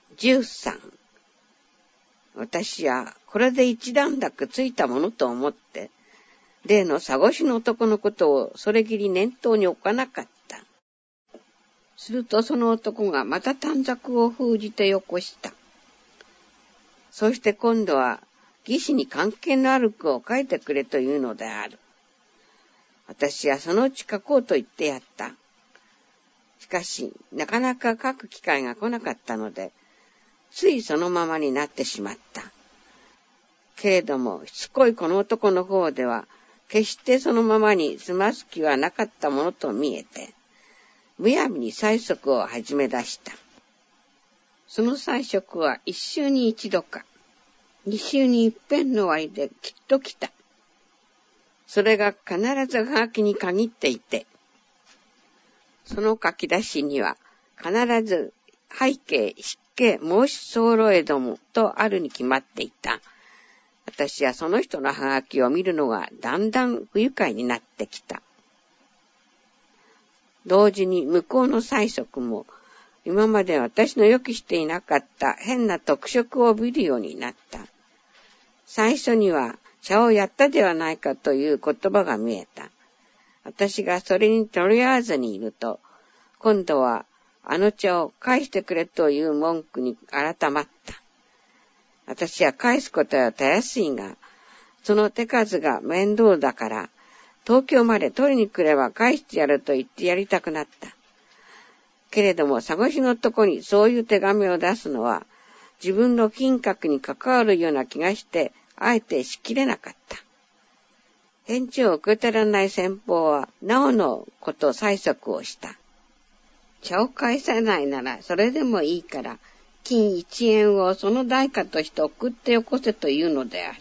13。私はこれで一段落ついたものと思って、例の佐越の男のことをそれきり念頭に置かなかった。するとその男がまた短冊を封じてよこした。そして今度は義士に関係のある句を書いてくれというのである。私はそのうち書こうと言ってやった。しかしなかなか書く機会が来なかったので、ついそのままになってしまった。けれどもしつこいこの男の方では決してそのままに済ます気はなかったものと見えて、むやみに催促を始め出した。その催促は1週に1度か2週に一遍の割できっと来た。それが必ずはがきに限っていて、その書き出しには必ず背景、失敬、申し候えどもとあるに決まっていた。私はその人のはがきを見るのがだんだん不愉快になってきた。同時に向こうの催促も今まで私の予期していなかった変な特色を見るようになった。最初には茶をやったではないかという言葉が見えた。私がそれに取り合わずにいると、今度はあの茶を返してくれという文句に改まった。私は返すことはたやすいが、その手数が面倒だから、東京まで取りに来れば返してやると言ってやりたくなった。けれども、佐越のとこにそういう手紙を出すのは、自分の品格に関わるような気がして、あえてしきれなかった。返事を受け取らない先方は、なおのこと催促をした。茶を返さないなら、それでもいいから、金1円をその代価として送ってよこせというのである。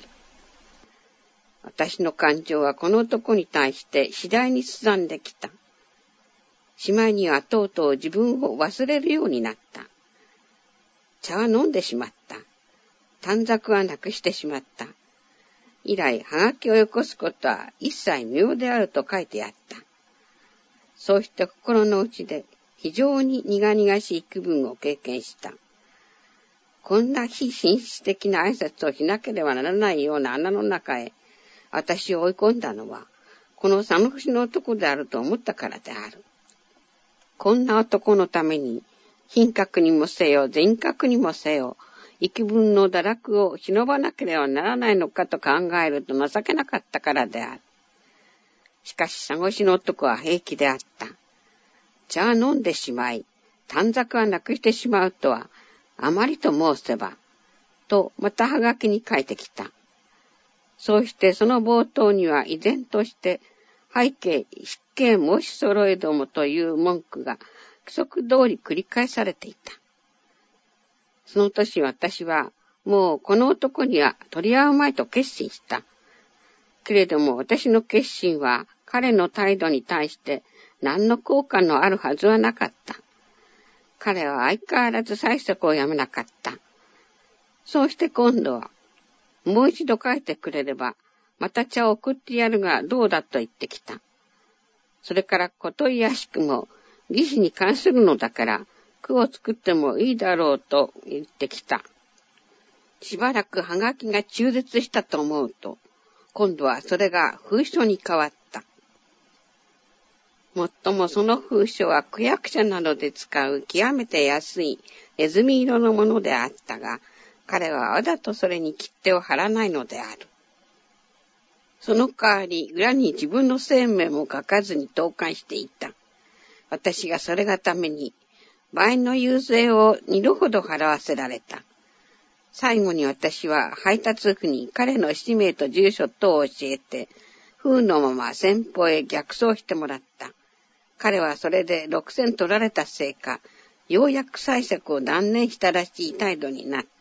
私の感情はこの男に対して次第にすさんできた。しまいにはとうとう自分を忘れるようになった。茶は飲んでしまった。短冊はなくしてしまった。以来、はがきをよこすことは一切無用であると書いてあった。そうして心の内で非常に苦々しい気分を経験した。こんな非紳士的な挨拶をしなければならないような穴の中へ私を追い込んだのは、この佐野節の男であると思ったからである。こんな男のために、品格にもせよ、人格にもせよ、幾分の堕落を忍ばなければならないのかと考えると情けなかったからである。しかし、佐越の男は平気であった。茶は飲んでしまい、短冊はなくしてしまうとは、あまりと申せば、とまたはがきに書いてきた。そうしてその冒頭には依然として、背景、失敬申し揃えどもという文句が規則通り繰り返されていた。その年私はもうこの男には取り合うまいと決心した。けれども私の決心は彼の態度に対して何の効果のあるはずはなかった。彼は相変わらず催促をやめなかった。そうして今度はもう一度書いてくれればまた茶を送ってやるがどうだと言ってきた。それからこといやしくも義士に関するのだから句を作ってもいいだろうと言ってきた。しばらくはがきが中絶したと思うと、今度はそれが封書に変わった。もっともその封書は区役所などで使う極めて安いネズミ色のものであったが、彼はわざとそれに切手を貼らないのである。その代わり裏に自分の姓名も書かずに投函していた。私がそれがために倍の遊説を2度ほど払わせられた。最後に私は配達婦に彼の氏名と住所等を教えて、封のまま先方へ逆送してもらった。彼はそれで6000取られたせいか、ようやく催促を断念したらしい態度になった。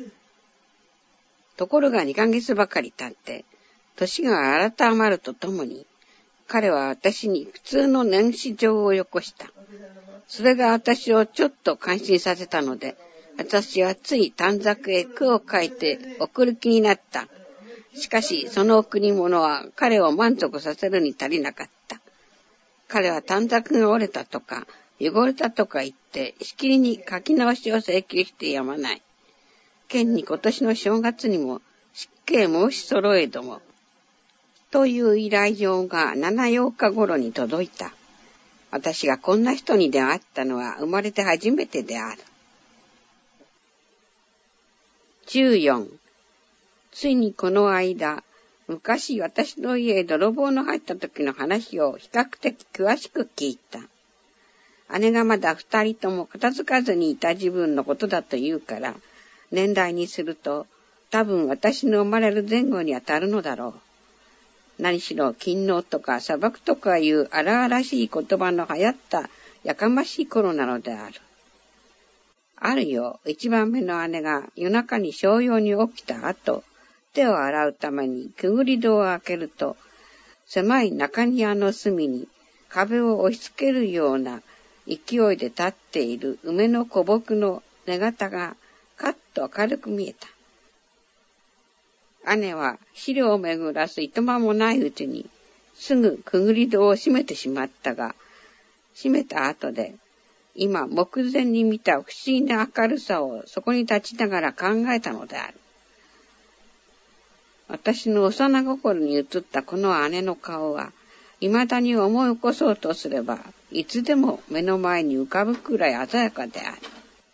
ところが2ヶ月ばかり経って、年が改まるとともに、彼は私に普通の年始状をよこした。それが私をちょっと感心させたので、私はつい短冊へ句を書いて送る気になった。しかしその贈り物は彼を満足させるに足りなかった。彼は短冊が折れたとか、 汚れたとか言って、しきりに書き直しを請求してやまない。県に今年の正月にも失敬申し揃えども、という依頼状が7、8日頃に届いた。私がこんな人に出会ったのは生まれて初めてである。14. ついにこの間、昔私の家へ泥棒の入った時の話を比較的詳しく聞いた。姉がまだ2人とも片付かずにいた自分のことだと言うから、年代にすると多分私の生まれる前後にあたるのだろう。何しろ勤王とか砂漠とかいう荒々しい言葉の流行ったやかましい頃なのである。あるよ、一番目の姉が夜中に小用に起きた後、手を洗うためにくぐり戸を開けると、狭い中庭の隅に壁を押し付けるような勢いで立っている梅の古木の根型がカッと明るく見えた。姉は資料を巡らすいとまもないうちにすぐくぐり戸を閉めてしまったが、閉めた後で今目前に見た不思議な明るさをそこに立ちながら考えたのである。私の幼心に映ったこの姉の顔は未だに思い起こそうとすればいつでも目の前に浮かぶくらい鮮やかである。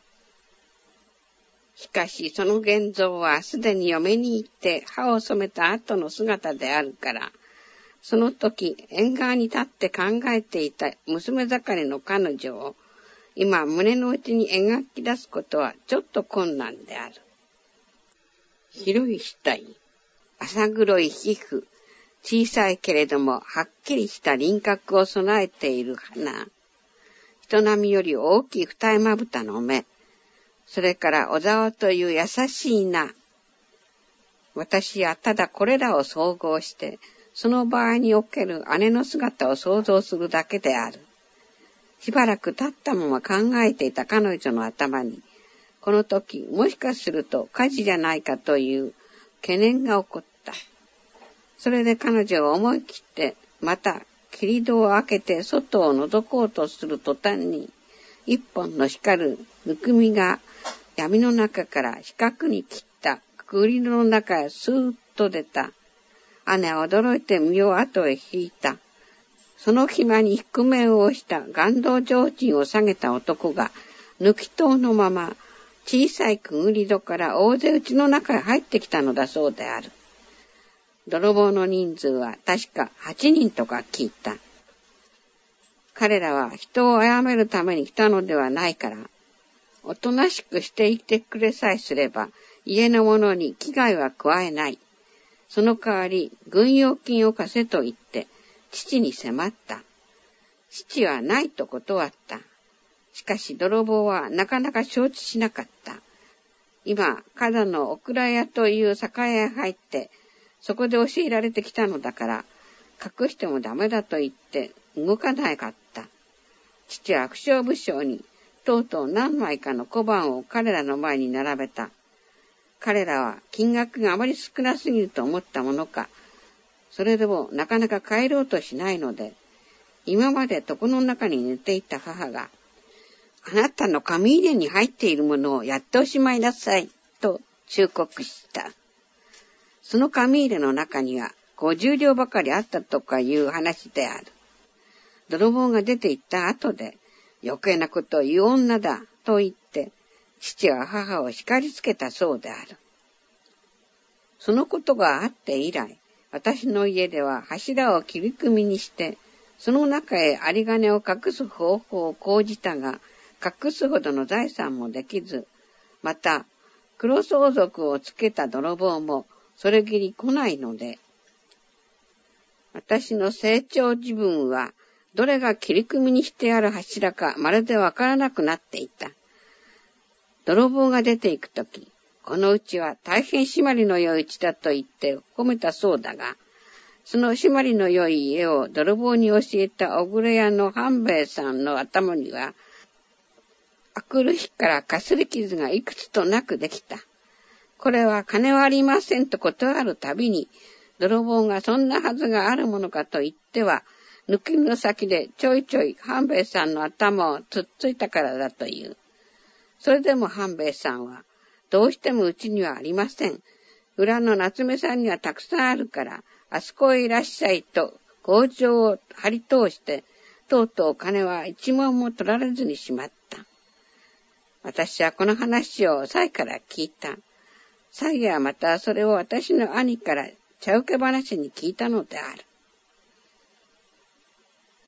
しかしその現像はすでに嫁に行って歯を染めた後の姿であるから、その時縁側に立って考えていた娘盛りの彼女を今胸の内に描き出すことはちょっと困難である。広い額、浅黒い皮膚、小さいけれどもはっきりした輪郭を備えている鼻、人並みより大きい二重まぶたの目、それから小沢という優しい名。私はただこれらを総合して、その場合における姉の姿を想像するだけである。しばらく経ったまま考えていた彼女の頭に、この時もしかすると火事じゃないかという懸念が起こった。それで彼女は思い切ってまた切り戸を開けて外を覗こうとする途端に、一本の光るぬくみが闇の中から四角に切ったくぐり戸の中へスーッと出た。姉は驚いて身を後へ引いた。その暇に覆面をした顔道提灯を下げた男が抜き戸のまま小さいくぐり戸から大勢家の中へ入ってきたのだそうである。泥棒の人数は確か8人とか聞いた。彼らは人を殺めるために来たのではないから、おとなしくしていてくれさえすれば、家の者に危害は加えない。その代わり、軍用金を貸せと言って、父に迫った。父はないと断った。しかし泥棒はなかなか承知しなかった。今、角のオクラ屋という酒屋へ入って、そこで教えられてきたのだから、隠してもダメだと言って動かなかった。父は不祥不祥に、とうとう何枚かの小判を彼らの前に並べた。彼らは金額があまり少なすぎると思ったものか、それでもなかなか帰ろうとしないので、今まで床の中に寝ていた母が、あなたの紙入れに入っているものをやっておしまいなさい、と忠告した。その紙入れの中には50両ばかりあったとかいう話である。泥棒が出て行った後で、余計なことを言う女だ、と言って、父は母を叱りつけたそうである。そのことがあって以来、私の家では柱を切り組みにして、その中へ有り金を隠す方法を講じたが、隠すほどの財産もできず、また、黒相続をつけた泥棒もそれきり来ないので、私の成長自分は、どれが切り組みにしてある柱かまるでわからなくなっていた。泥棒が出ていくとき、このうちは大変締まりの良い家だと言って褒めたそうだが、その締まりの良い家を泥棒に教えた小暮屋の半兵衛さんの頭には、あくる日からかすり傷がいくつとなくできた。これは金はありませんと断るたびに、泥棒がそんなはずがあるものかと言っては、 抜きの先でちょいちょい半兵衛さんの頭をつっついたからだという。それでも半兵衛さんは、どうしてもうちにはありません。裏の夏目さんにはたくさんあるから、あそこへいらっしゃいと、強情を張り通して、とうとう金は一文も取られずにしまった。私はこの話をサイから聞いた。サイはまたそれを私の兄から茶受け話に聞いたのである。